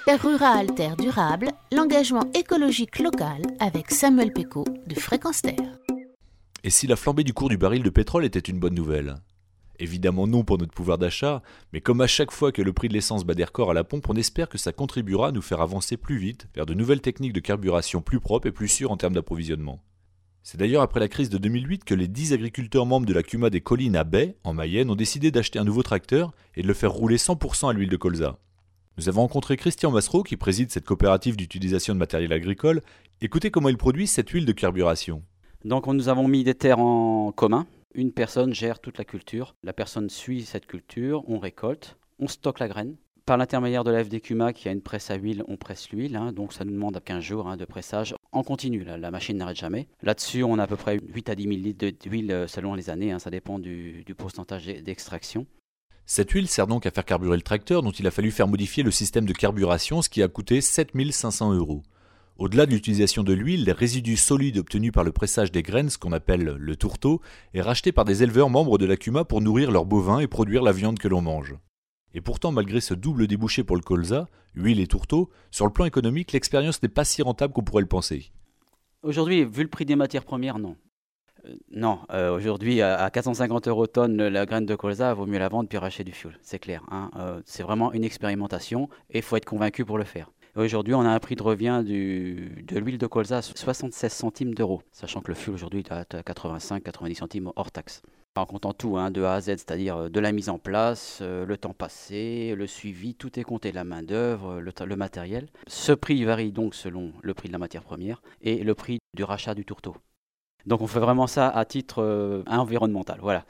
Terre rurale, terre durable, l'engagement écologique local avec Samuel Pécaud de Fréquence Terre. Et si la flambée du cours du baril de pétrole était une bonne nouvelle ? Évidemment non pour notre pouvoir d'achat, mais comme à chaque fois que le prix de l'essence bat des records à la pompe, on espère que ça contribuera à nous faire avancer plus vite vers de nouvelles techniques de carburation plus propres et plus sûres en termes d'approvisionnement. C'est d'ailleurs après la crise de 2008 que les 10 agriculteurs membres de la CUMA des Collines à Bay, en Mayenne, ont décidé d'acheter un nouveau tracteur et de le faire rouler 100% à l'huile de colza. Nous avons rencontré Christian Massereau qui préside cette coopérative d'utilisation de matériel agricole. Écoutez comment il produit cette huile de carburation. Donc nous avons mis des terres en commun. Une personne gère toute la culture. La personne suit cette culture, on récolte, on stocke la graine. Par l'intermédiaire de la FD CUMA qui a une presse à huile, on presse l'huile. Donc ça nous demande 15 jours de pressage en continu. La machine n'arrête jamais. Là-dessus, on a à peu près 8 à 10 000 litres d'huile selon les années. Ça dépend du pourcentage d'extraction. Cette huile sert donc à faire carburer le tracteur dont il a fallu faire modifier le système de carburation, ce qui a coûté 7 500 €. Au-delà de l'utilisation de l'huile, les résidus solides obtenus par le pressage des graines, ce qu'on appelle le tourteau, est racheté par des éleveurs membres de la CUMA pour nourrir leurs bovins et produire la viande que l'on mange. Et pourtant, malgré ce double débouché pour le colza, huile et tourteau, sur le plan économique, l'expérience n'est pas si rentable qu'on pourrait le penser. Aujourd'hui, vu le prix des matières premières, non. Aujourd'hui, à 450 € tonne, la graine de colza, vaut mieux la vendre puis racheter du fioul, c'est clair. C'est vraiment une expérimentation et il faut être convaincu pour le faire. Aujourd'hui, on a un prix de revient de l'huile de colza à 76 centimes d'euros, sachant que le fioul aujourd'hui est à 85-90 centimes hors taxe. En comptant tout, de A à Z, c'est-à-dire de la mise en place, le temps passé, le suivi, tout est compté, la main-d'œuvre, le matériel. Ce prix varie donc selon le prix de la matière première et le prix du rachat du tourteau. Donc on fait vraiment ça à titre environnemental, voilà.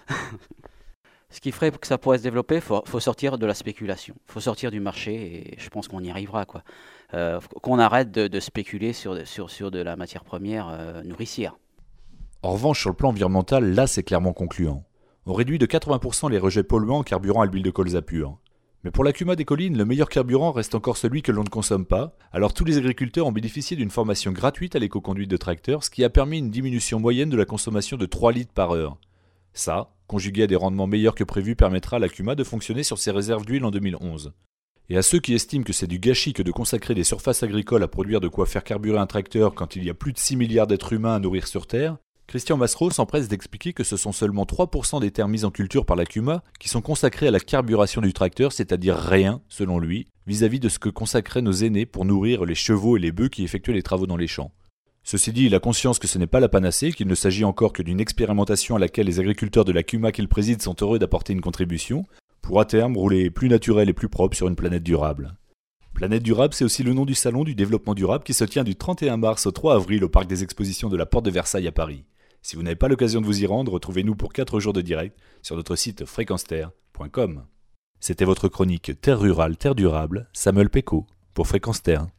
Ce qui ferait que ça pourrait se développer, il faut sortir de la spéculation, il faut sortir du marché et je pense qu'on y arrivera, quoi. Qu'on arrête de spéculer sur de la matière première nourricière. En revanche, sur le plan environnemental, là c'est clairement concluant. On réduit de 80% les rejets polluants en carburant à l'huile de colza pure. Mais pour la CUMA des Collines, le meilleur carburant reste encore celui que l'on ne consomme pas, alors tous les agriculteurs ont bénéficié d'une formation gratuite à l'éco-conduite de tracteurs, ce qui a permis une diminution moyenne de la consommation de 3 litres par heure. Ça, conjugué à des rendements meilleurs que prévu, permettra à la CUMA de fonctionner sur ses réserves d'huile en 2011. Et à ceux qui estiment que c'est du gâchis que de consacrer des surfaces agricoles à produire de quoi faire carburer un tracteur quand il y a plus de 6 milliards d'êtres humains à nourrir sur Terre, Christian Massereau s'empresse d'expliquer que ce sont seulement 3% des terres mises en culture par la CUMA qui sont consacrées à la carburation du tracteur, c'est-à-dire rien, selon lui, vis-à-vis de ce que consacraient nos aînés pour nourrir les chevaux et les bœufs qui effectuaient les travaux dans les champs. Ceci dit, il a conscience que ce n'est pas la panacée, qu'il ne s'agit encore que d'une expérimentation à laquelle les agriculteurs de la CUMA qu'il préside sont heureux d'apporter une contribution, pour à terme rouler plus naturel et plus propre sur une planète durable. Planète durable, c'est aussi le nom du salon du développement durable qui se tient du 31 mars au 3 avril au parc des expositions de la Porte de Versailles à Paris. Si vous n'avez pas l'occasion de vous y rendre, retrouvez-nous pour 4 jours de direct sur notre site fréquenceterre.com. C'était votre chronique Terre rurale, terre durable, Samuel Pécaud pour Fréquence Terre.